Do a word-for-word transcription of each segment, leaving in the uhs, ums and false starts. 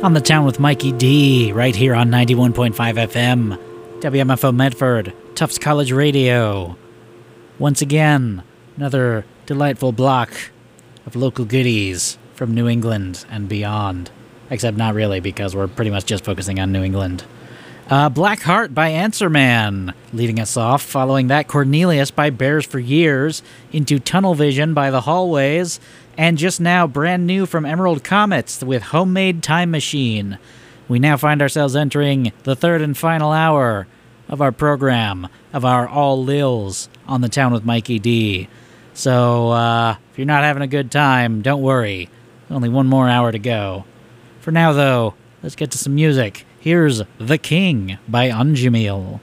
on the Town with Mikey D, right here on ninety-one point five F M, W M F O Medford, Tufts College Radio. Once again, another delightful block of local goodies from New England and beyond. Except not really, because we're pretty much just focusing on New England. Uh, Black Heart by Answer Man, leading us off. Following that, Cornelius by Bears for Years, into Tunnel Vision by The Hallways, and just now, brand new from Emerald Comets with Homemade Time Machine. We now find ourselves entering the third and final hour of our program, of our All Lils on the Town with Mikey D. So, uh, if you're not having a good time, don't worry. Only one more hour to go. For now, though, let's get to some music. Here's The King by Anjumil.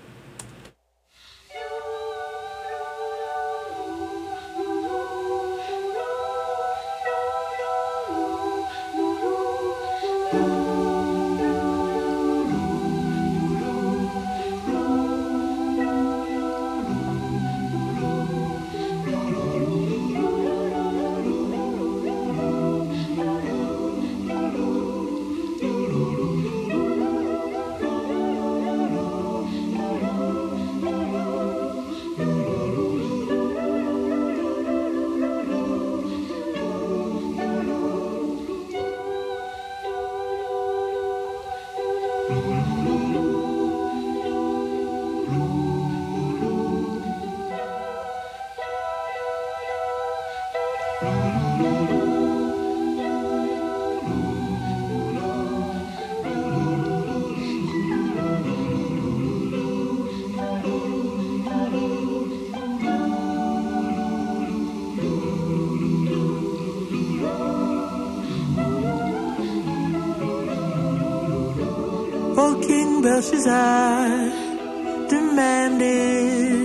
Belshazzar demanded,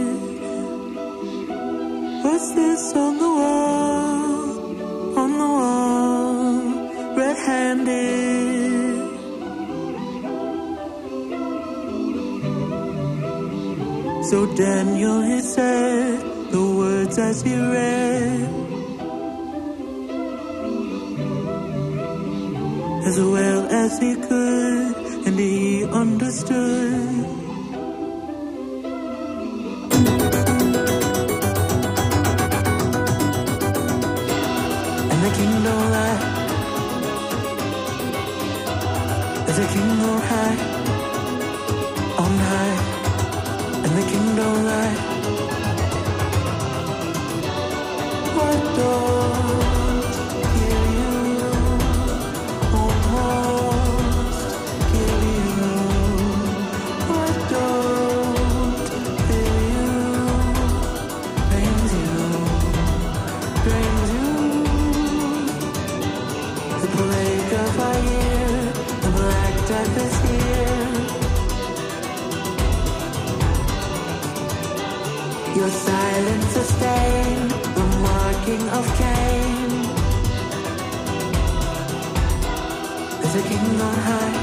what's this on the wall, on the wall, red-handed? So Daniel, he said the words as he read, as well as he could, and he understood. And the king don't lie, as the king go high, on high, and the king don't lie. What don't hear you, almost give you. What don't hear you, pains you, drains you. The plague of our year, the black death is here. Your silence sustained the marking of Cain. There's a king on high,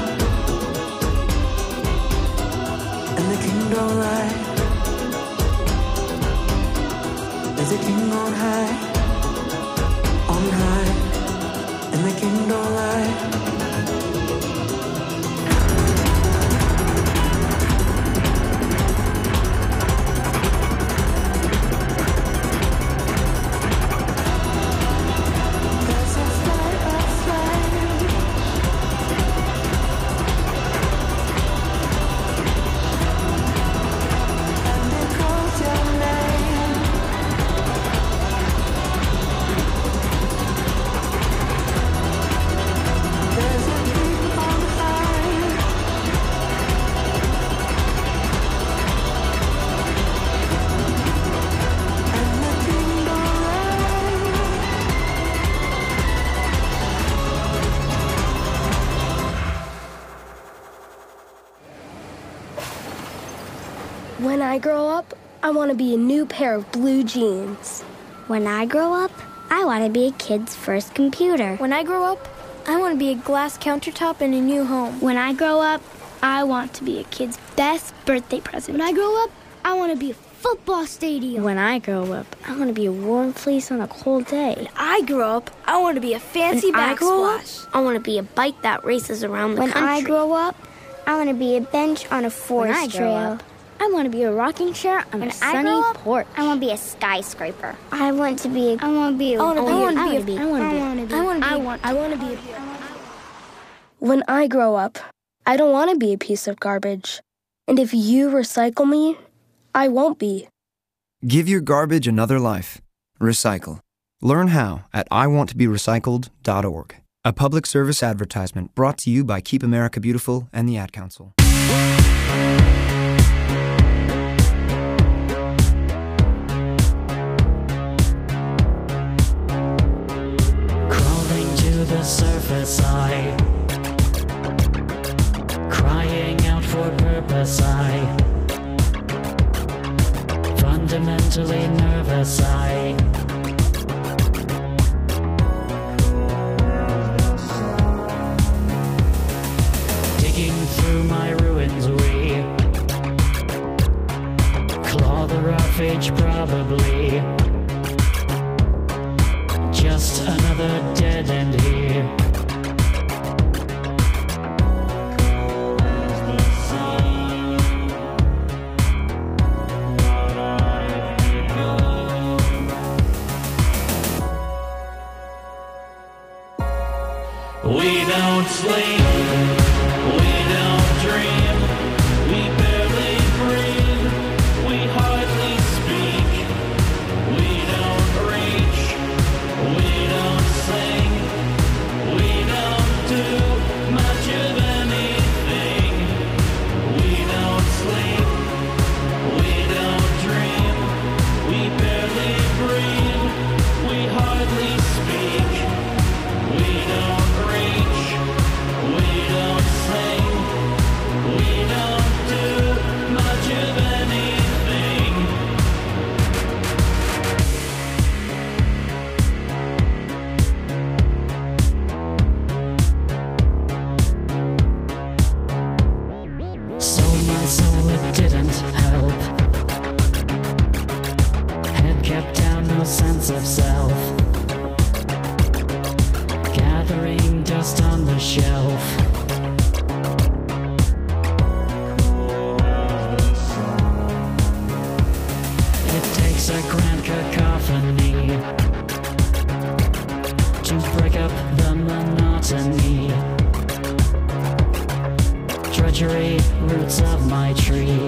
and the king don't lie. There's a king on high, on high, and the king don't lie. When I grow up, I want to be a new pair of blue jeans. When I grow up, I want to be a kid's first computer. When I grow up, I want to be a glass countertop in a new home. When I grow up, I want to be a kid's best birthday present. When I grow up, I want to be a football stadium. When I grow up, I want to be a warm fleece on a cold day. When I grow up, I want to be a fancy When I grow up, backsplash. I want to be a bike that races around the When country. I grow up, I want to be a bench on a forest When I grow trail. up, I want to be a rocking chair on When a I sunny grow up, porch. I want to be a skyscraper. I want to be a... I want to be a... I want to be. I I wanna want to be- be. I wanna be- I want to be. I want to be... I want. I want to be a... When I grow up, I don't want to be a piece of garbage. And if you recycle me, I won't be. Give your garbage another life. Recycle. Learn how at I want to be recycled dot org. A public service advertisement brought to you by Keep America Beautiful and the Ad Council. Crawling to the surface, I crying out for purpose, I fundamentally nervous, I digging through my ruins, we claw the rough edge, probably just another dead end here. We don't sleep, we don't dream, we barely breathe, we hardly speak, we don't reach, we don't sing, we don't do much of anything. We don't sleep, we don't dream, we barely breathe, we hardly speak, we don't reach, we don't sing, we don't do much of anything. So my soul, it didn't help. Head kept down, no sense of self. Gathering dust on the shelf. It takes a grand cacophony to break up the monotony. Drudgery, roots of my tree.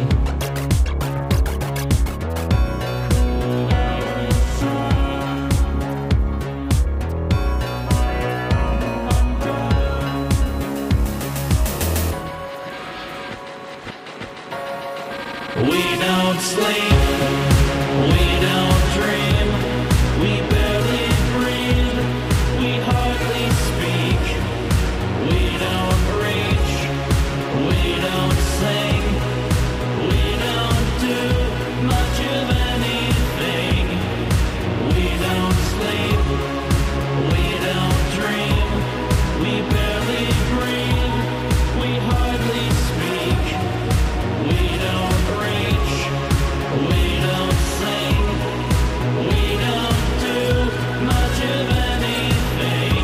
We don't sleep, we don't dream, we barely breathe, we hardly speak, we don't reach, we don't sing, we don't do much of anything. We don't sleep, we don't dream, we barely breathe, we hardly speak, we don't reach, we don't sing, we don't do much of anything.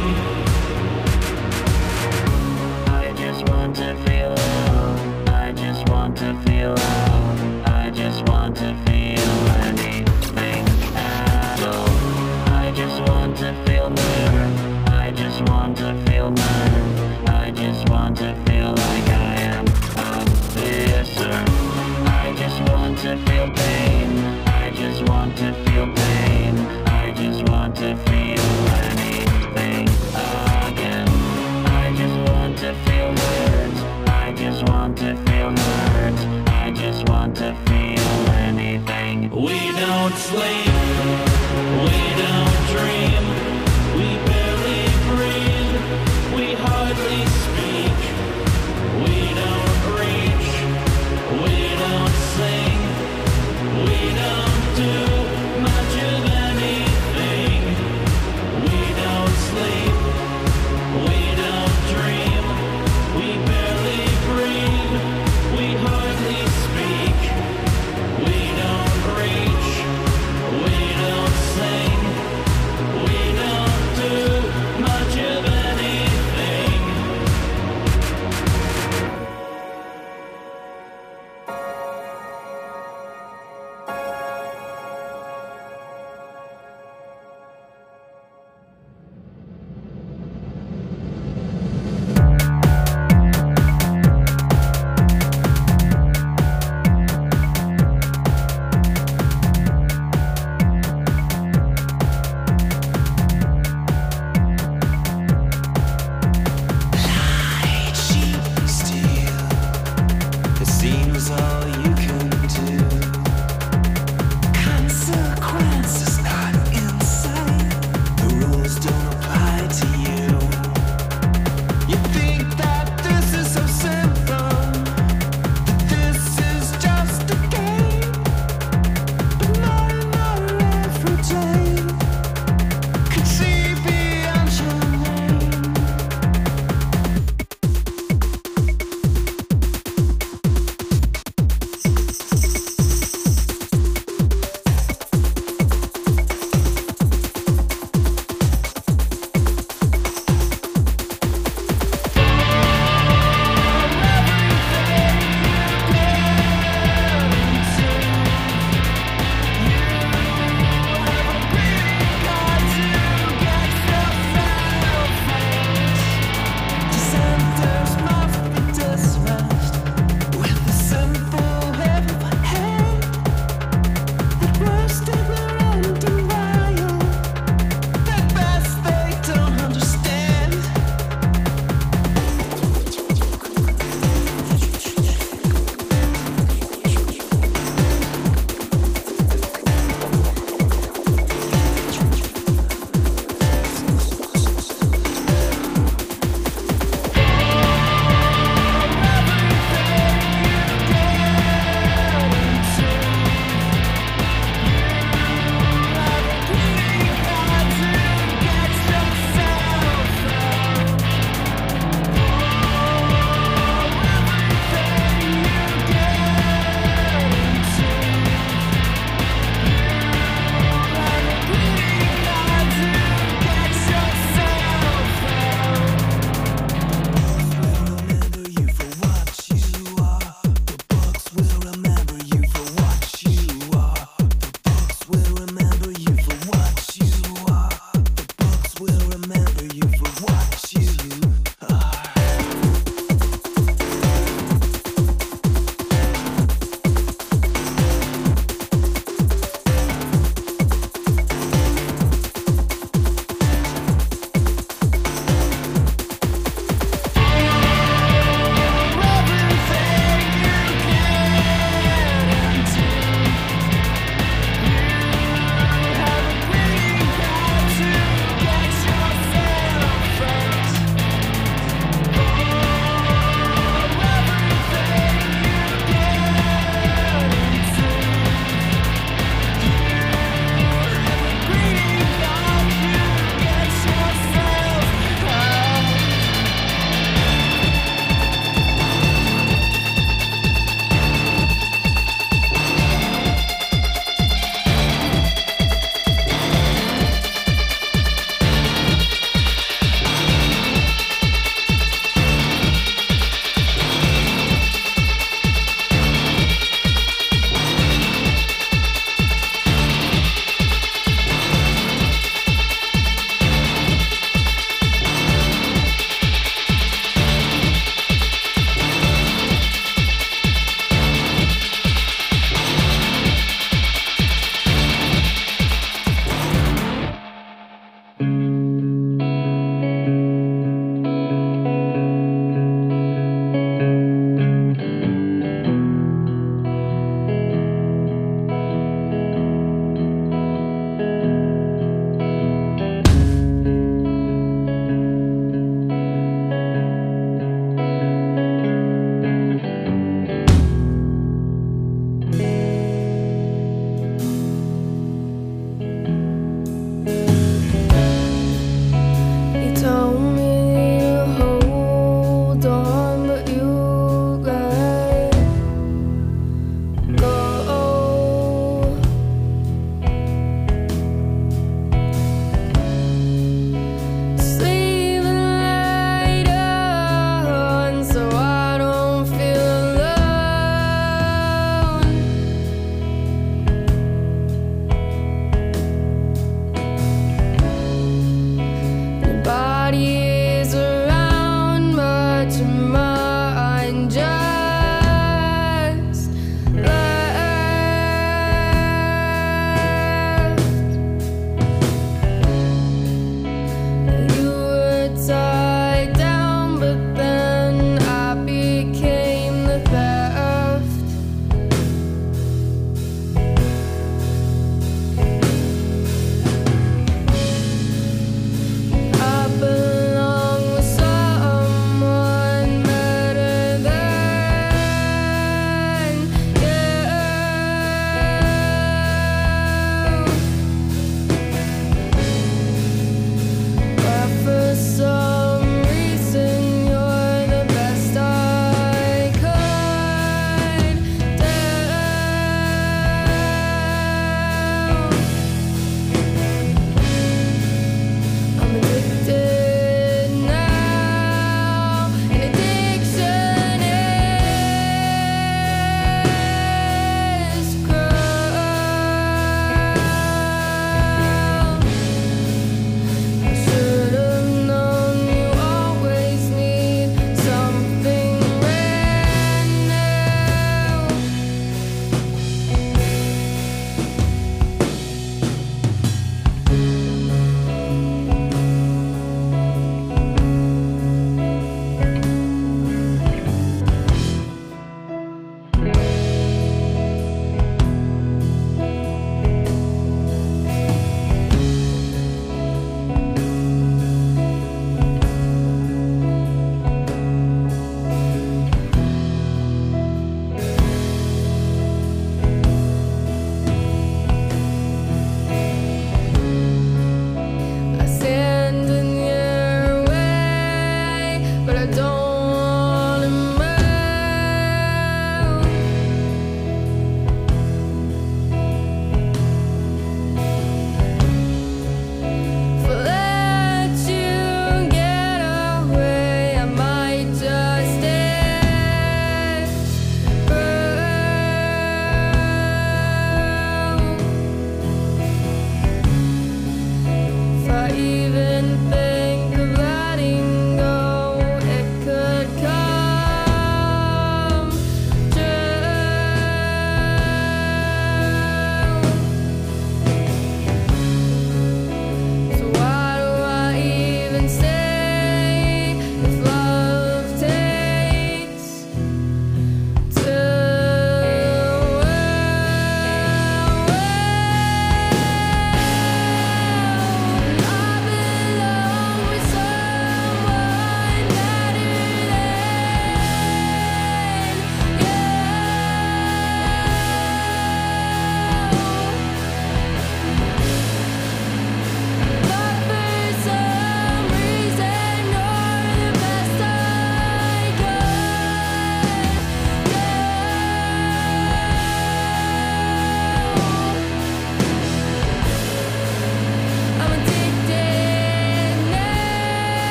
I just want to feel love, I just want to feel love, I just want to feel anything at all. I just want to feel better, I just want to feel better, I just want to feel like I am a visor. I just want to feel pain, I just want to feel pain, I just want to feel anything again. I just want to feel hurt, I just want to feel hurt, I just want to feel anything. We don't sleep, we don't dream, we barely breathe, we hardly speak, we don't reach, we don't sing, we don't do much of anything. We don't sleep, we don't dream, we barely breathe, we hardly speak, we don't reach.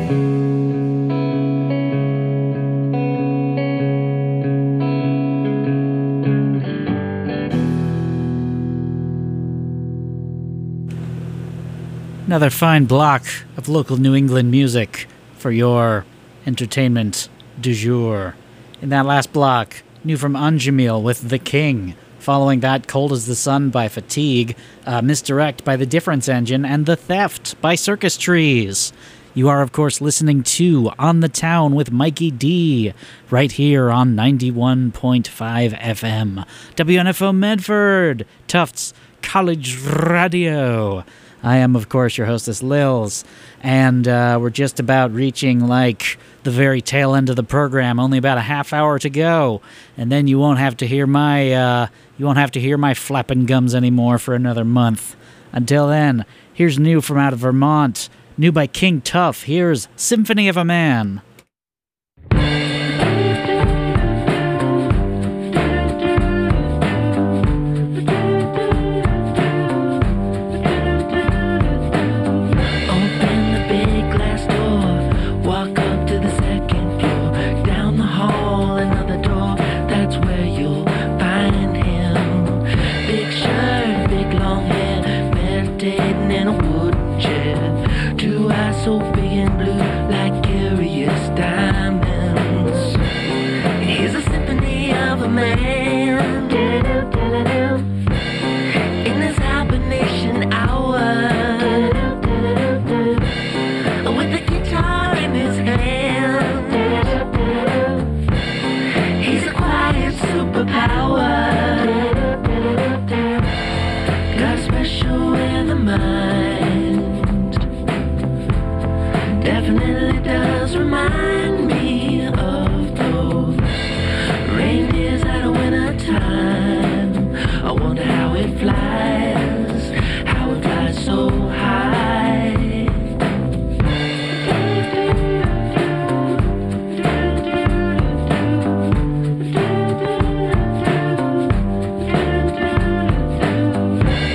Another fine block of local New England music for your entertainment du jour. In that last block, new from Anjamil with The King. Following that, Cold as the Sun by Fatigue, uh, Misdirect by The Difference Engine, and The Theft by Circus Trees. You are, of course, listening to On the Town with Mikey D, right here on ninety-one point five F M. W N F O Medford, Tufts College Radio. I am, of course, your hostess, Lils, and uh, we're just about reaching, like, the very tail end of the program. Only about a half hour to go, and then you won't have to hear my, uh, you won't have to hear my flapping gums anymore for another month. Until then, here's new from out of Vermont, new by King Tuff. Here's Symphony of a Man.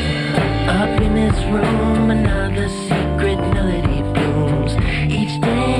Up in this room, another secret melody blooms. Each day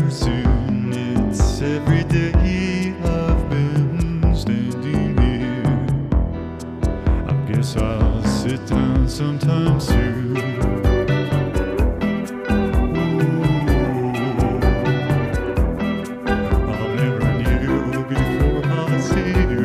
soon. It's every day I've been standing here. I guess I'll sit down sometime soon. I'll never kneel before I see you.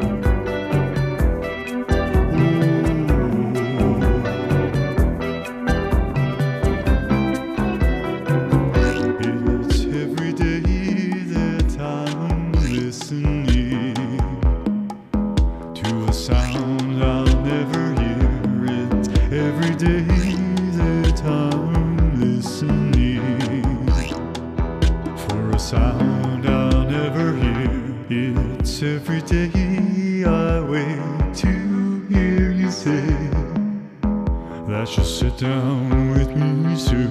It's every day that I'm listening to a sound I'll never hear. It's every day that I'm listening for a sound I'll never hear. It's every day I wait to hear you say that you'll sit down with me soon.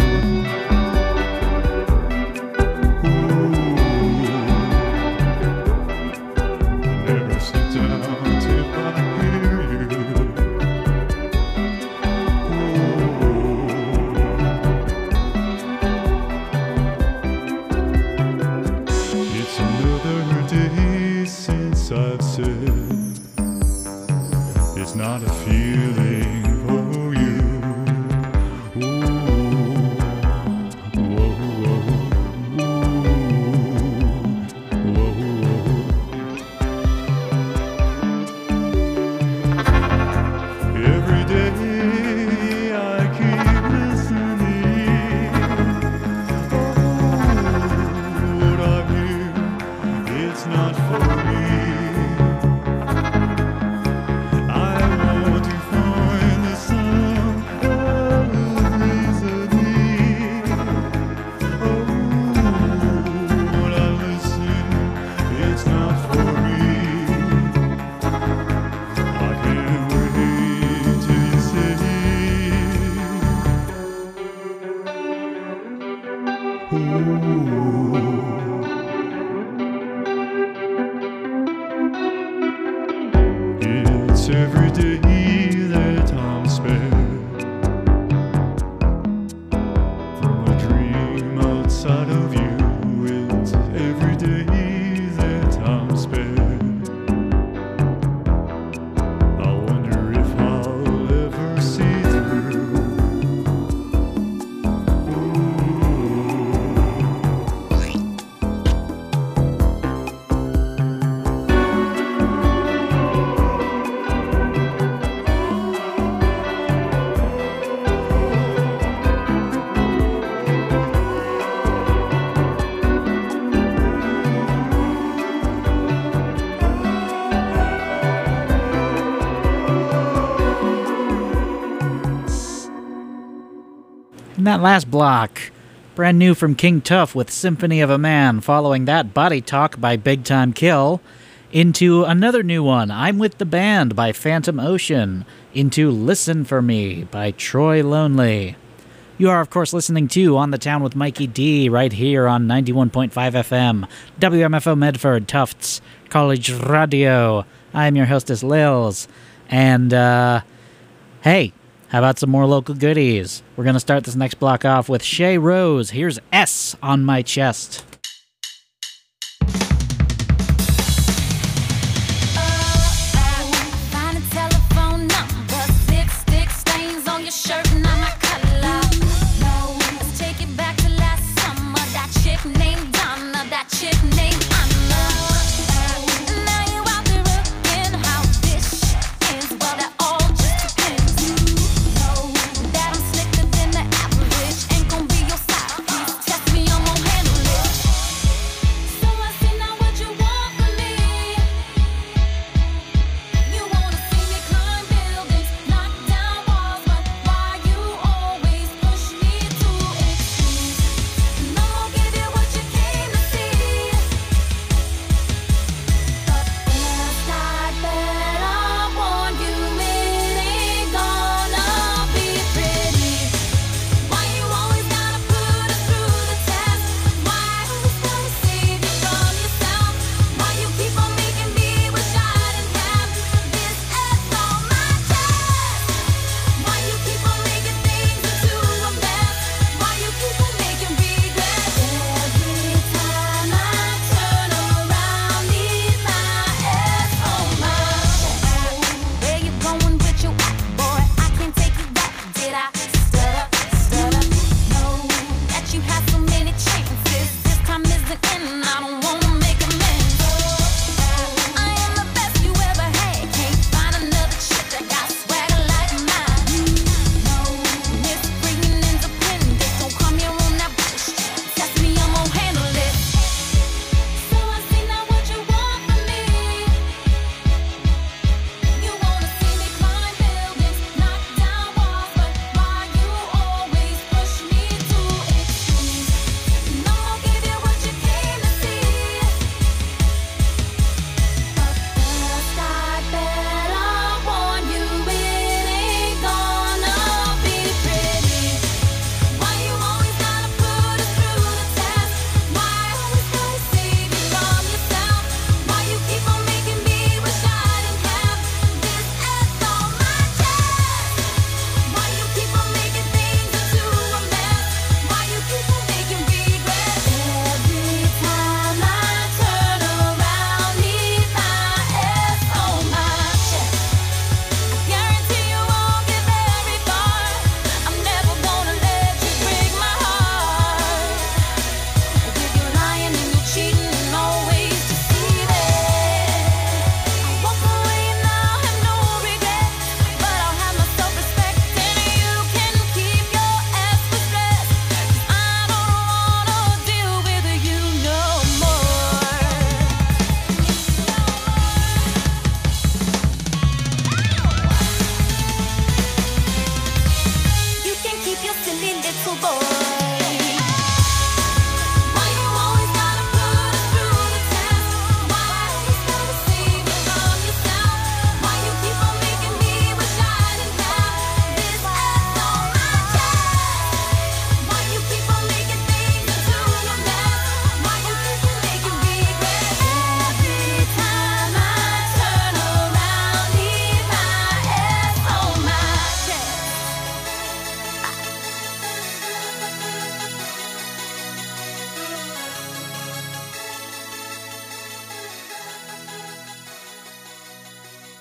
Never sit down till I hear you. It's another day since I've said it's not a feeling for you. Every day I keep listening. What I hear, it's not for me. I want to find the sound of reasoning. Oh, what I listen, it's not for me. I can't wait till you say, it's every day that I'm spared from a dream outside of you. It's every day that I'm spared. I wonder if I'll ever see through. In that last block, brand new from King Tuff with Symphony of a Man, following that Body Talk by Big Time Kill, into another new one, I'm With the Band by Phantom Ocean, into Listen for Me by Troy Lonely. You are, of course, listening to On the Town with Mikey D right here on ninety-one point five F M, W M F O Medford, Tufts College Radio. I'm your hostess, Lils. And, uh, hey, how about some more local goodies? We're going to start this next block off with Shay Rose. Here's S on My Chest. Find a telephone number, six stick stains on your shirt and I'm not color. No, let's take it back to last summer. That chick named Donna, that chick named Anna. Now you out there looking how this shit ends. Well, that all just depends. You know that I'm slicker than the average. Ain't gonna be your side piece. Test me, I'm gonna handle it.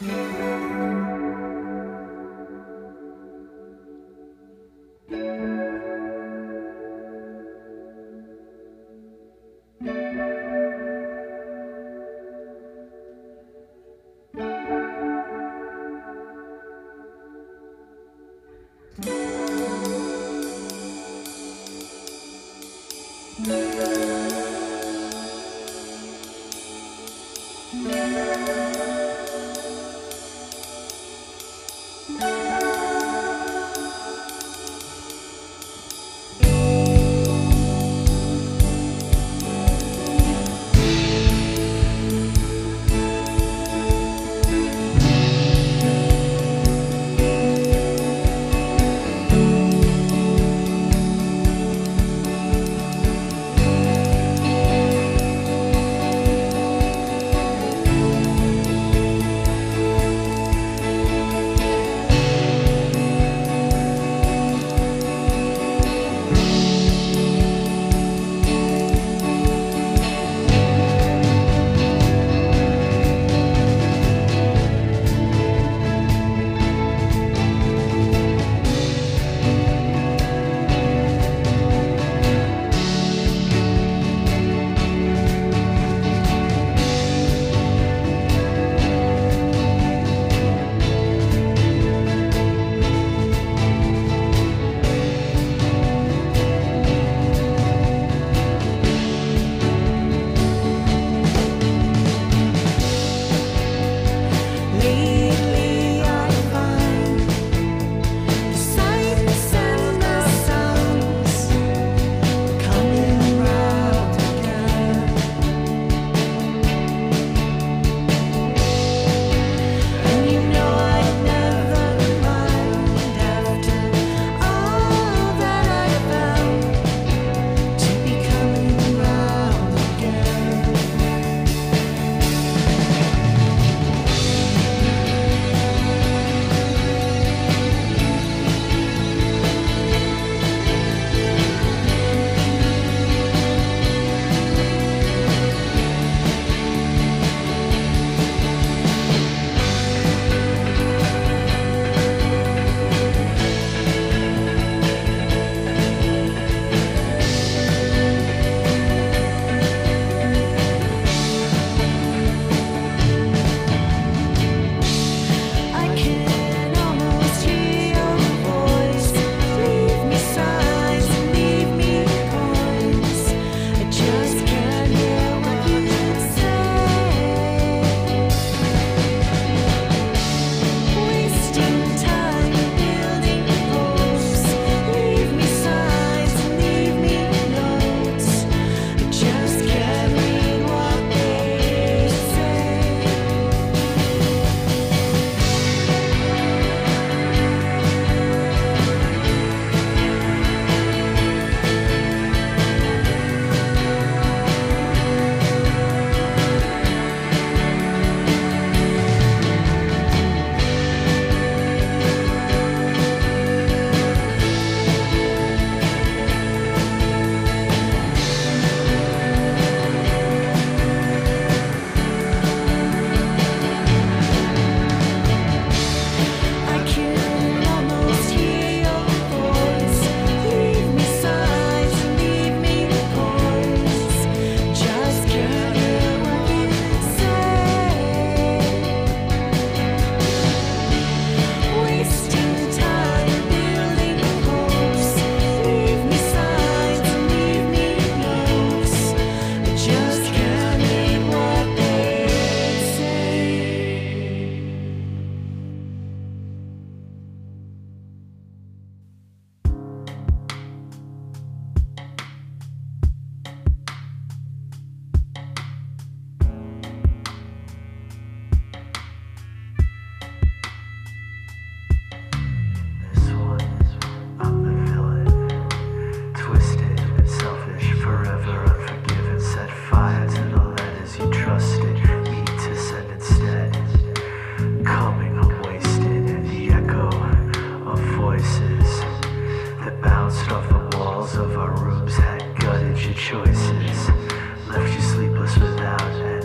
choices left you sleepless without an ounce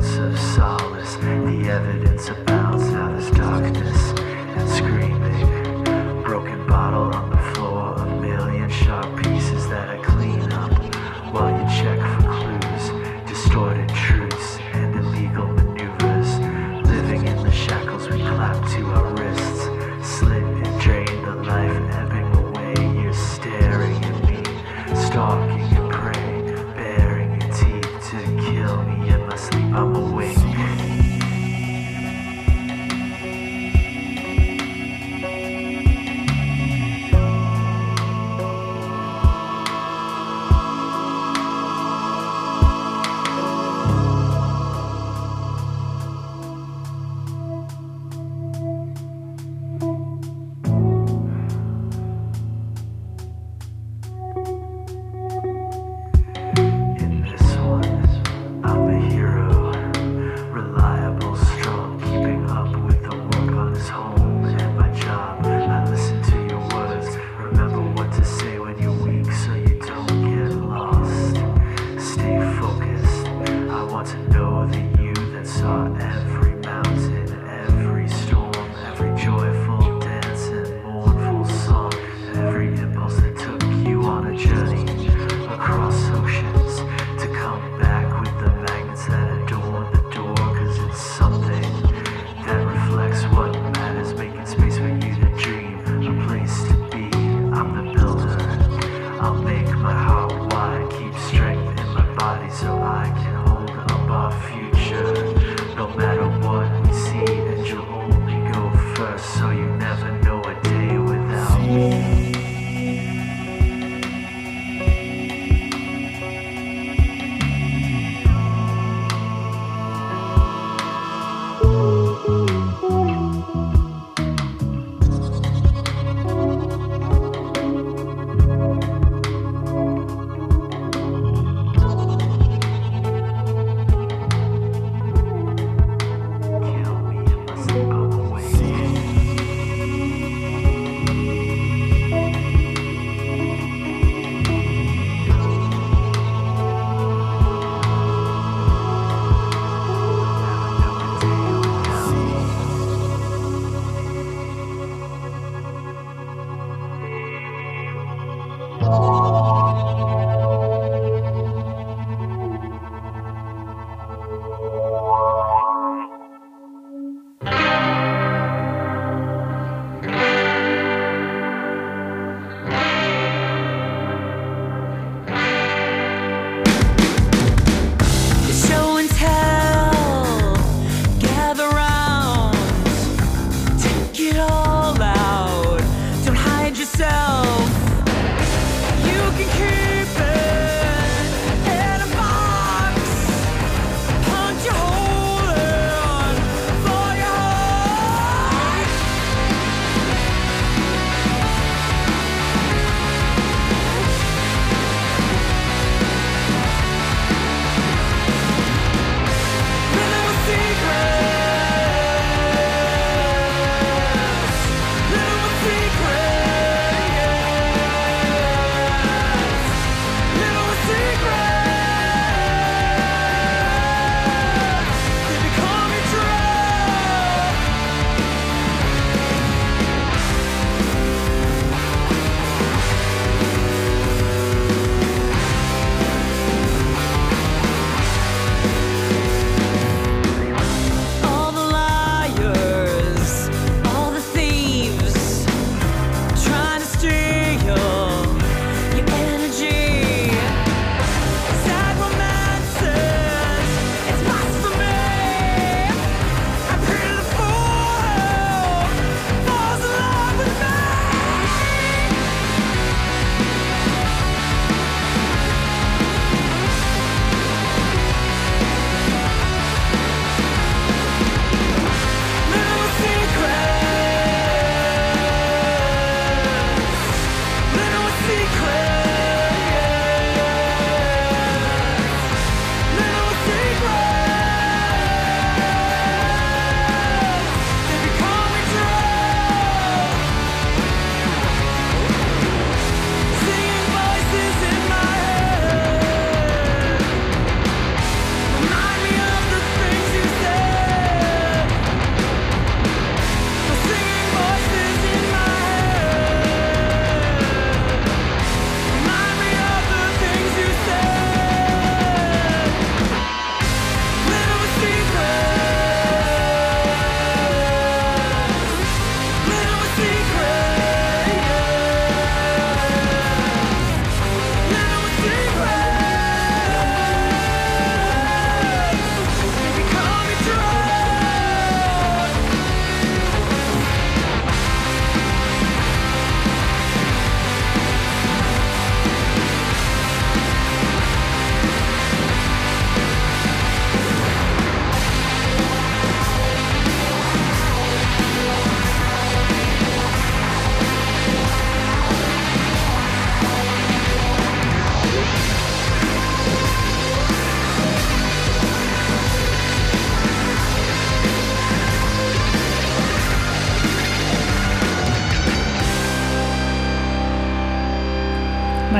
ounce of solace. The evidence abounds, now there's darkness and screaming. Broken bottle on the floor, a million sharp pieces that I clean up while you check for clues, distorted truths and illegal maneuvers. Living in the shackles we clap to our wrists, slit and drain the life ebbing away. You're staring at me, stalking your prey, baring your teeth to kill me. In my sleep I'm awake.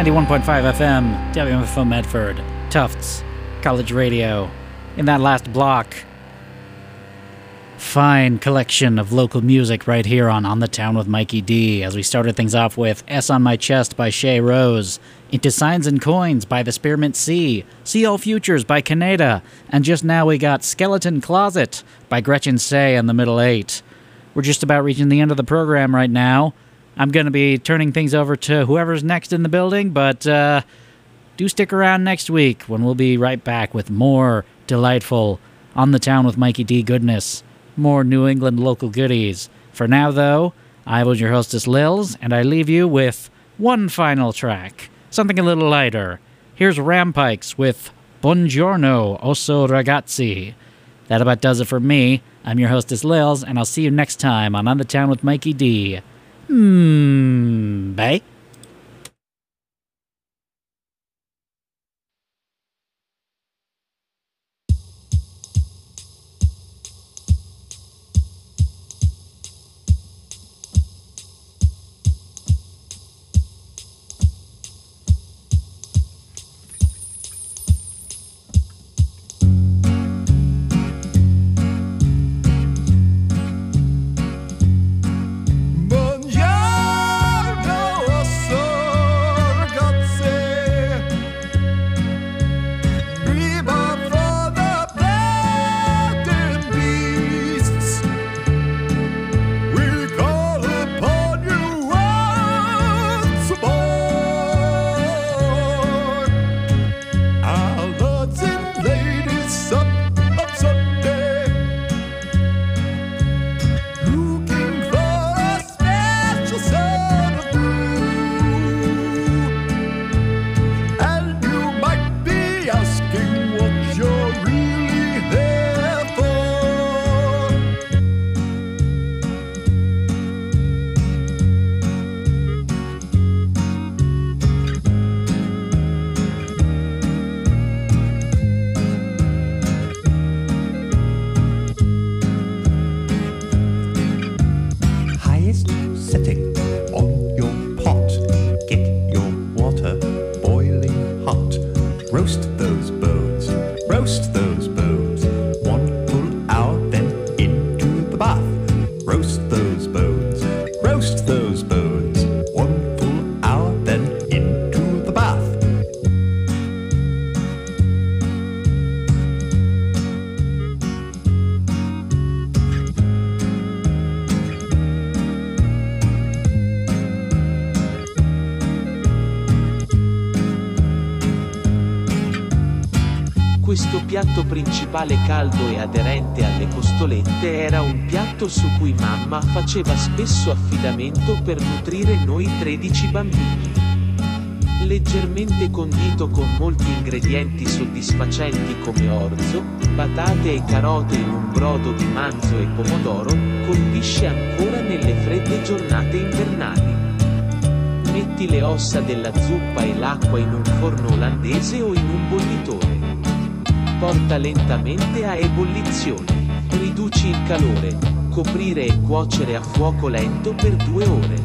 ninety-one point five F M, W M F O Medford, Tufts College Radio. In that last block, fine collection of local music right here on On the Town with Mikey D, as we started things off with S on My Chest by Shay Rose, Into Signs and Coins by the Spearmint Sea, See All Futures by Kaneda, and just now we got Skeleton Closet by Gretchen Say and the Middle Eight. We're just about reaching the end of the program right now. I'm going to be turning things over to whoever's next in the building, but uh, do stick around next week when we'll be right back with more delightful On the Town with Mikey D goodness, more New England local goodies. For now, though, I was your hostess, Lils, and I leave you with one final track, something a little lighter. Here's Rampikes with Buongiorno, Osso Ragazzi. That about does it for me. I'm your hostess, Lils, and I'll see you next time on On the Town with Mikey D. Hmm, bye. Questo piatto principale caldo e aderente alle costolette era un piatto su cui mamma faceva spesso affidamento per nutrire noi tredici bambini. Leggermente condito con molti ingredienti soddisfacenti come orzo, patate e carote in un brodo di manzo e pomodoro, colpisce ancora nelle fredde giornate invernali. Metti le ossa della zuppa e l'acqua in un forno olandese o in un bollitore. Porta lentamente a ebollizione. Riduci il calore. Coprire e cuocere a fuoco lento per due ore.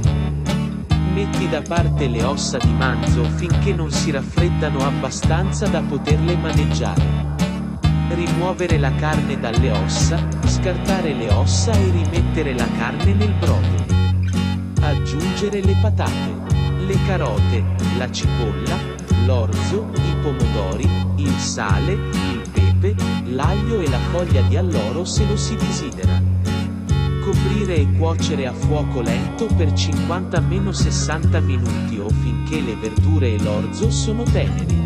Metti da parte le ossa di manzo finché non si raffreddano abbastanza da poterle maneggiare. Rimuovere la carne dalle ossa, scartare le ossa e rimettere la carne nel brodo. Aggiungere le patate, le carote, la cipolla, l'orzo, i pomodori, il sale, il pepe, l'aglio e la foglia di alloro se lo si desidera. Coprire e cuocere a fuoco lento per cinquanta sessanta minuti o finché le verdure e l'orzo sono teneri.